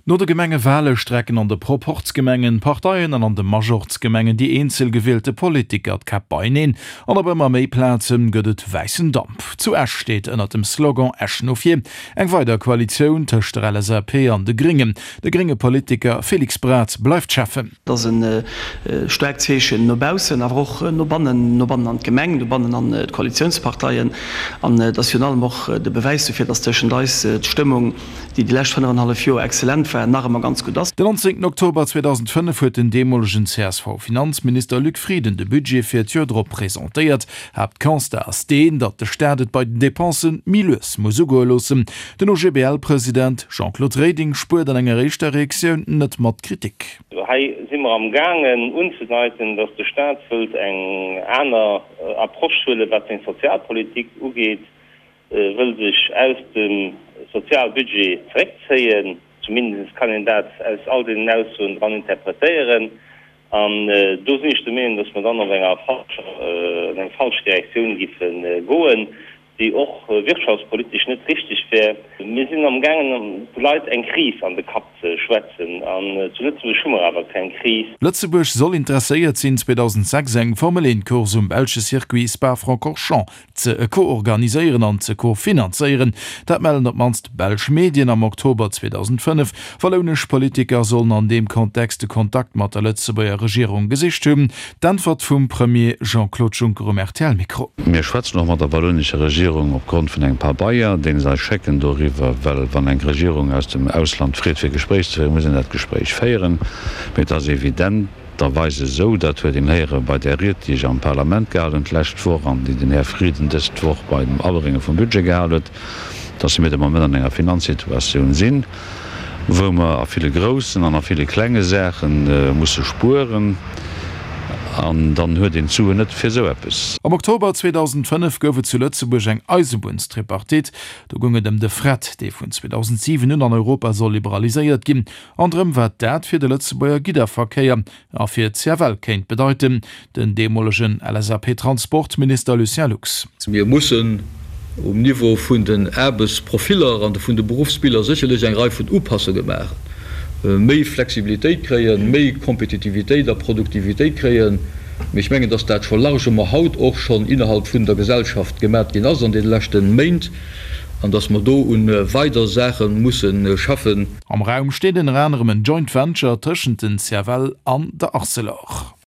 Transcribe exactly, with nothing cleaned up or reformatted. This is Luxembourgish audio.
No de Gemenge Wahlstrecken an de Proportsgemengen, Parteiien an an de Majortsgemengen die einzel gewählte Politiker kap beineen, an aber ma méi Plazen gëtt weißen Dampf. Zuerst steht ënner dem Slogan Eschnofier eng weiter Koalition tcht L S A P an de Gringen. De geringe Politiker Felix Bratz bleibt schaffen. Das een äh, Stärkzeechen nobausen, aber auch äh, no bannen no bannen an Gemengen, no bannen an äh, Koalitionsparteien an äh, national noch äh, de Beweis fir dat Tschen da äh, Stimmung, die die Lächt half Jo exzellent war nach immer ganz gut. Den neunzehnten Oktober zweitausendfünf huet den demolschen C S V Finanzminister Luc Frieden de Budget fir Tjodro präsentiert, habt Kanster as den, dat de Staatet bei den Depensen milles muss golossen. Den O G B L-Präsident Jean-Claude Reding spurt an enger rechter Reaktion net mat Kritik. Hei simmer am gangen unzudeiten, dats de Staat füllt eng einer äh, Approchschule, wat den Sozialpolitik ugeht, äh, will sich aus dem Sozialbudget zurückziehen, zumindest kann ihn das aus all den Aus und dran interpretieren. Und äh, du nicht zu meinen, dass man dann noch eine falsche, äh, eine falsche Reaktion gibt, äh, gehen, die auch äh, wirtschaftspolitisch nicht richtig wäre. Wir sind am Gange, um Leute eine Krise an der Kap zu schwätzen. Und äh, zu Lützeburg schon mal aber keine Krise. Lützeburg soll interessiert sein, zweitausendsechs einen formellen Kurs um Belgische Circuit Spa-Francorchamps zu koorganisieren und zu kofinanzieren. Das melden manst Belgische Medien am Oktober zweitausendfünf. Wallonisch Politiker sollen an dem Kontext den Kontakt mit der Lützeburger Regierung gesicht haben. Dann wird vom Premier Jean-Claude Juncker um R T L-Mikro. Wir schwätzen noch mit der wallonischen Regierung aufgrund von ein paar Bayer, den sei checken darüber, weil wenn eine Regierung aus dem Ausland fried für Gespräch zu führen, müssen das Gespräch feiern. Mit das evident, da weise so, dass wir den Herren bei der Riet, die ich am Parlament gehalten lässt voran, die den Herr Frieden das Woche bei dem Abbringen vom Budget gehalten, dass sie mit dem Moment an einer Finanzsituation sind, wo man auf viele großen, an viele kleine Sachen äh, muss spuren. Und dann hört den zu net fir so etwas. Am Oktober zweitausendfünf gowe zu Lützeburg eng Eisenbahnstripartit, da gunge dem de Fret, de vun zweitausendsieben an Europa soll liberalisiert gin. Anderem wat dat fir de Lützeburger Giderverkehr a fir Zerwel kennt bedeuten, den demolischen L S A P-Transportminister Lucien Lux. Wir mussen um Niveau vun den Erbesprofiler an vun de Berufsspieler sicherlich eng Reif vu Upasse gemacht. Méi Flexibilitéit kreien, méi Kompetitivitéit der Produktivitéit kreien. Mich mengen, dass dat vor lauschemmer Haut auch schon innerhalb vun der Gesellschaft gemerk gin ass an den lächten Meint, an dass man do un äh, weiter Sachen mussssen äh, schaffen. Am Raum steht in Rannerem Joint Venture tschen den Cervel an der Arcelor.